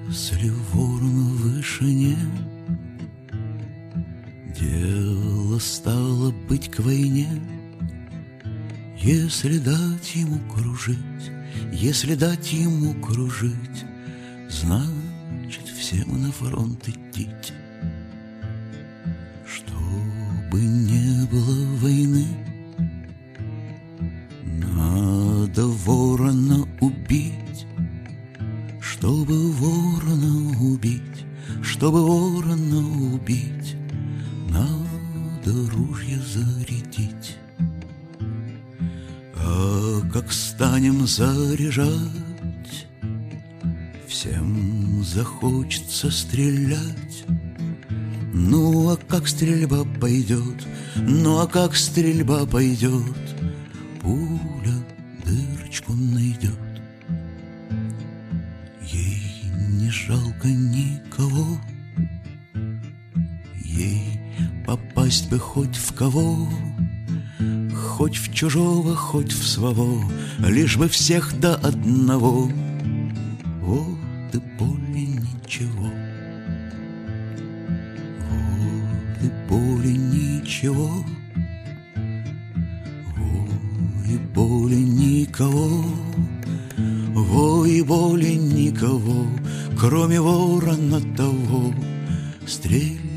Если ворон в вышине, дело стало быть к войне. Если дать ему кружить, если дать ему кружить, значит, всем на фронт идти. Чтобы не было войны, надо ворона убить. Чтобы ворона убить, чтобы ворона убить, надо ружье зарядить. А как станем заряжать, всем захочется стрелять. Ну а как стрельба пойдет, ну а как стрельба пойдет, пуля дырочку найдет. Ей не жалко никого, ей попасть бы хоть в кого, хоть в чужого, хоть в своего, лишь бы всех до одного. Вот и более ничего, вот и более ничего, вот и более никого, во и более никого, кроме ворона того. Стрель